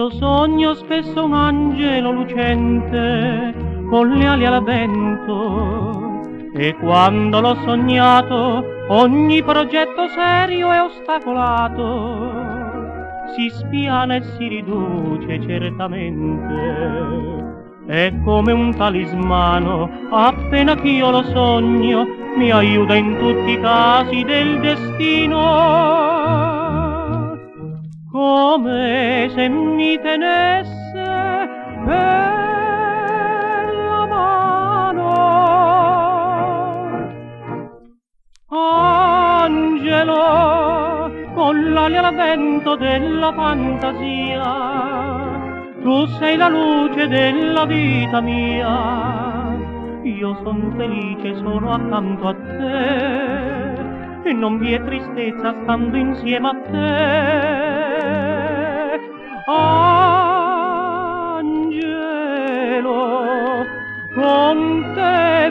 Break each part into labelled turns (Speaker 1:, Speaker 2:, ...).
Speaker 1: Io sogno spesso un angelo lucente con le ali al vento, e quando l'ho sognato ogni progetto serio è ostacolato, si spiana e si riduce certamente. È come un talismano, appena ch'io lo sogno, mi aiuta in tutti i casi del destino, come se mi tenesse per la mano. Angelo, con l'ali al vento della fantasia, tu sei la luce della vita mia, io son felice solo accanto a te, e non vi è tristezza stando insieme a te. Angelo, con te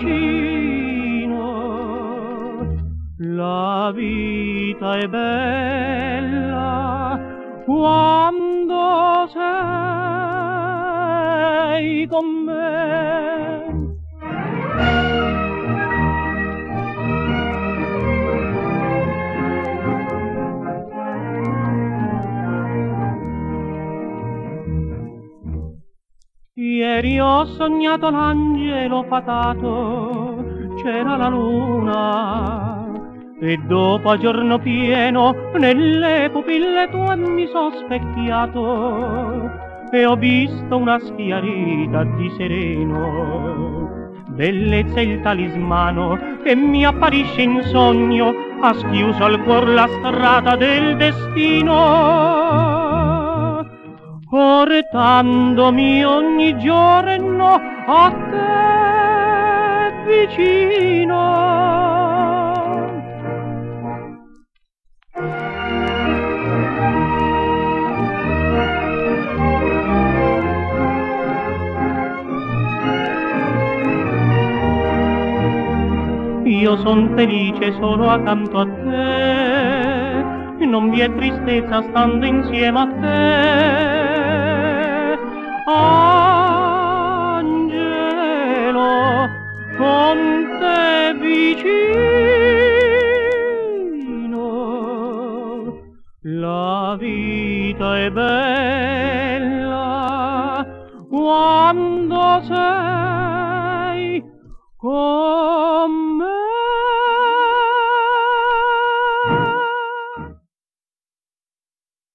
Speaker 1: vicino, la vita è bella quando sei con me. Ieri ho sognato l'angelo fatato, c'era la luna, e dopo a giorno pieno nelle pupille tue mi son specchiato e ho visto una schiarita di sereno. Bellezza è il talismano che mi apparisce in sogno, ha schiuso al cuor la strada del destino, portandomi ogni giorno a te vicino. Io son felice solo accanto a te, non vi è tristezza stando insieme a te. Angelo, con te vicino, la vita è bella quando sei